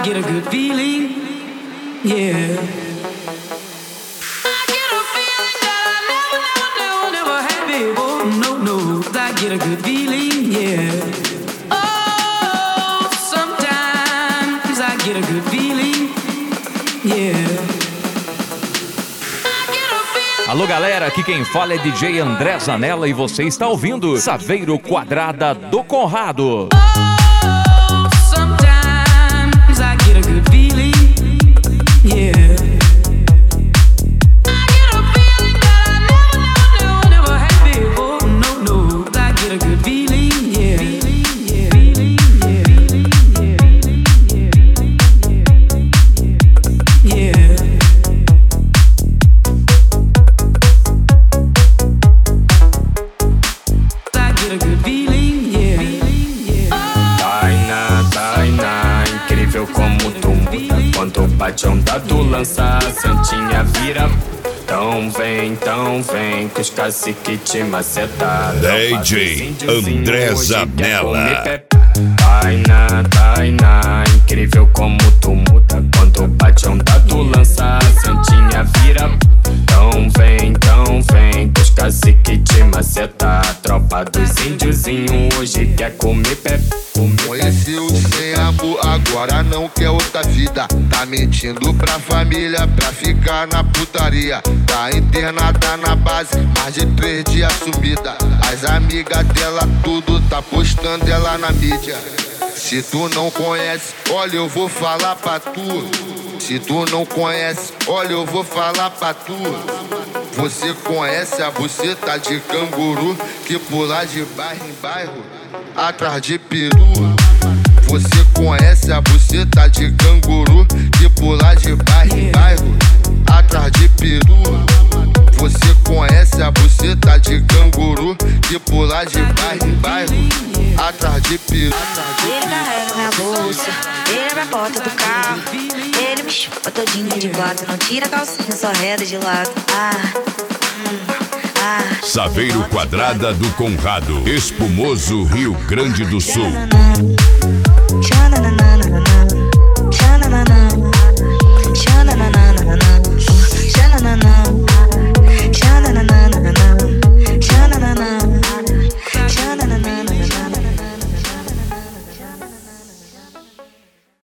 get a good feeling, yeah. I get a feeling that I never had before. No, I get a good feeling, yeah. Oh, sometimes I get a good feeling, yeah. Alô galera, aqui quem fala é DJ André Zanella e você está ouvindo Saveiro Quadrada do Conrado. Oh, sometimes I get a good feeling, yeah. I get a feeling that I never had before. No, I get a good feeling, yeah. Yeah. Como tu muda quando bate onda, tu lança a santinha, vira. Então vem, que os cacique te maceta. DJ André Zanella. Tainá, incrível como tu muda quando bate onda, tu lança a santinha, vira. Então vem, que os cacique te maceta. Tropa dos índiozinho hoje quer comer pé. Conheceu sem amor, agora não quer outra vida. Tá mentindo pra família pra ficar na putaria. Tá internada na base, mais de 3 dias sumida. As amigas dela tudo tá postando ela na mídia. Se tu não conhece, olha eu vou falar pra tu. Se tu não conhece, olha eu vou falar pra tu. Você conhece a buceta de canguru que pula de bairro em bairro atrás de peru? Você conhece a buceta de canguru que pula de bairro em bairro atrás de peru? Você conhece a buceta de canguru que pula de bairro em bairro atrás de peru? Ele carrega minha bolsa, ele abre a porta do carro, ele me chupa todinha de quatro, não tira a calcinha, só reda de lado. Saveiro Quadrada do Conrado, Espumoso, Rio Grande do Sul.